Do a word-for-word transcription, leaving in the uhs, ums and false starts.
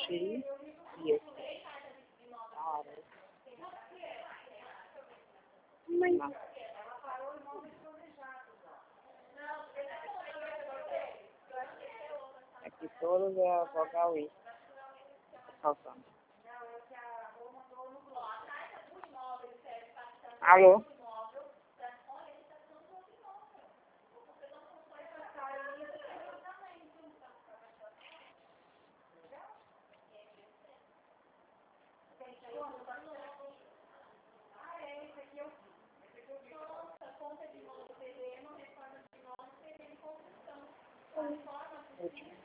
X e esse. Da hora. Mãe. Aqui todas é a vogal I. Faltando. Alô? Último.